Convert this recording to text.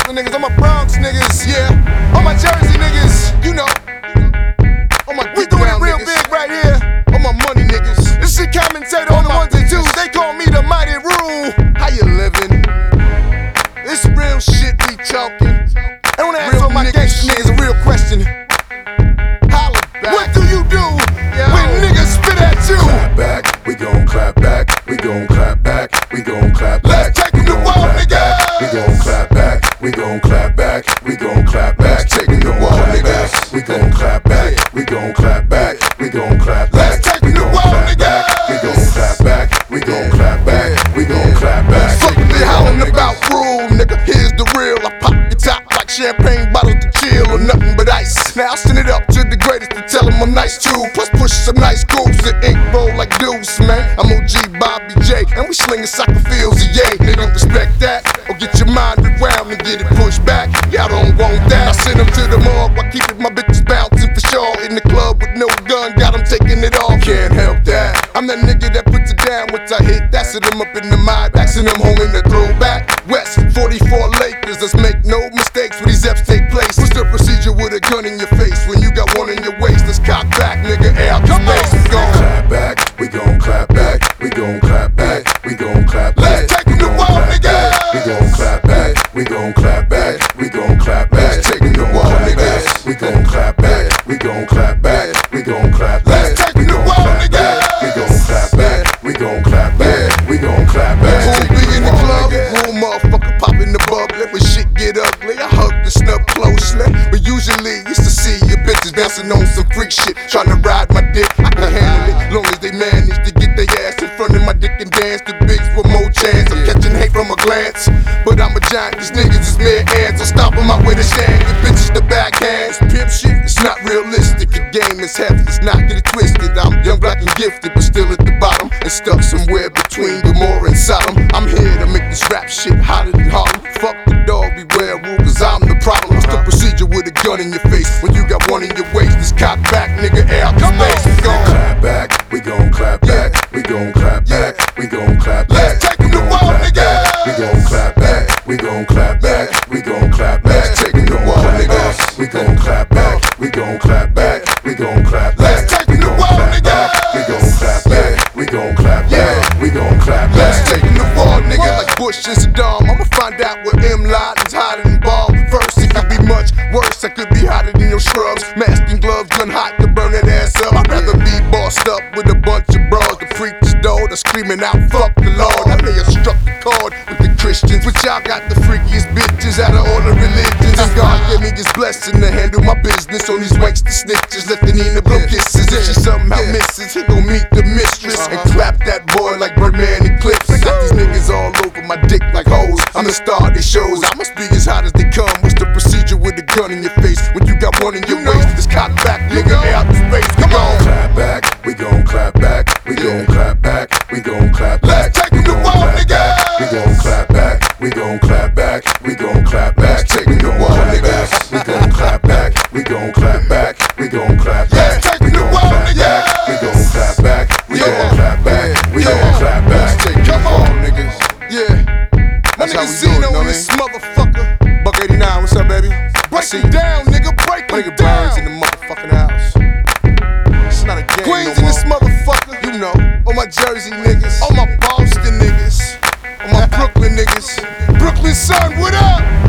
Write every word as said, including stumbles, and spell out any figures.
Brooklyn niggas, all my Bronx niggas, yeah. All my Jersey niggas, you know. All my we doing it real niggas. Big right here. All my money niggas. This shit commentator on the ones and twos. They call me the mighty rule. How you living? It's real shit we talking. And when I ask all my gangsta niggas a real question, holla back. What do you do Yo. When niggas spit at you? Clap back, we gon' clap back. We gon' clap back, we gon' clap back. Let's take them to war, niggas. We gon' clap back, we gon' clap back. We gon' clap back, take them to war, niggas. We gon' clap back, we gon' clap back. We gon' clap back, let's take them to war, niggas. We gon' clap back, we gon' clap back. We gon' clap back. Fuck what they hollering about rule, nigga. Here's the real. I pop your top like champagne bottles to chill or nothing but ice. Now I send it up to the greatest to tell them I'm nice too. Plus push some nice grooves and ink roll like deuce, man. I'm O G Bobby J, and we slinging soccer fields, yay. Nigga, respect that, or get your mind around and get it pushed back. Y'all don't want that. I send them to the morgue while keeping my bitches bouncing for sure. In the club with no gun, got them taking it off. Can't help that. I'm that nigga that puts it down once I hit. That's it, I'm up in the mind, backing them home in the throwback. West forty-four Lakers, let's make no mistakes when these F's take place. What's the procedure with a gun in your face when you got one in your waist? Let's cock back, nigga, out the space. We gon' clap back, we gon' clap back. We gon' clap back, we gon' clap back. Let's take them to war, nigga. We gon' clap back, we gon' clap back. We gon' clap back, take them to war, niggas. We gon' clap back, we gon' clap back. We gon' clap back, let's take them to war, nigga. We gon' clap back, we gon' clap back. We gon' clap back. Who be in the club? Rule motherfucker pop in the bubbly. When shit get ugly, I hug the snub closely. But usually used to see your bitches dancing on some freak shit, trying to ride my dick. I can handle it, long as they manage to get their ass in front of my dick and dance. The bigs with more chance of catching hate from a glance. But I'm a giant, these niggas is mere ants. I'll stop them out with a shame. The bitches the backhands. Pimp shit, it's not realistic. The game is heavy, it's not get it twisted. I'm young, black, and gifted, but still at the bottom and stuck somewhere between Gomorrah and Sodom. I'm here to make this rap shit hotter than Harlem. Fuck the dog, beware rule, cause I'm the problem. What's the procedure with a gun in your face when you got one in your waist? This cock back, nigga, out the space. We gon' clap back, we gon' clap back. We gon' clap back, we gon' clap back. Let's take them to war, nigga. We gon' clap back, we gon' clap back. We gon' clap back, take them to war, niggas. We gon' clap back, we gon' clap back. We gon' clap back, let's take them to war, nigga. We gon' clap back, we gon' clap back. We gon' clap back, let's take them to war, nigga. Like Bush and Saddam, I'ma find out where M. Laden's hiding in ball. First, it could be much worse. I could be hotter than your shrubs. Mask and gloves, gun hot to burn that ass up. I'd rather be bossed up with a bunch of bras. The preachers, though, they're screaming out, fuck the Lord. I may have struck the chord with the Christians, but y'all got the freakiest bitches out of all the religions. And God gave me his blessing to handle my business on these wanks to snitches, left the Nina blow kisses. If she somehow misses, he gon' meet the mistress and clap that boy like Birdman and Clips. I got these niggas all over my dick like hoes. I'm the star of these shows. I must be as hot as they come. What's the procedure with a gun in your face when you got one in your waist? This cock back, nigga, out the space. We gon' clap back, we gon' clap back. We gon' clap back, we gon' clap back. Let's take them to war, nigga. We gon' clap back, we gon' clap back. We gon' clap back, take them to war, niggas. We gon' clap back, we gon' clap back. We gon' clap back, let's take them to war, nigga. We gon' clap back, we gon' clap back. We gon' clap back. Come on, niggas. Yeah. My nigga Zeno in this motherfucker. Buck eighty-nine, what's up, baby? Break it down, nigga, break it down. Birds in the motherfucking house. It's not a game. Queens no in this motherfucker, you know. All my Jersey niggas, all my Boston niggas, all my Brooklyn niggas. Brooklyn son, what up?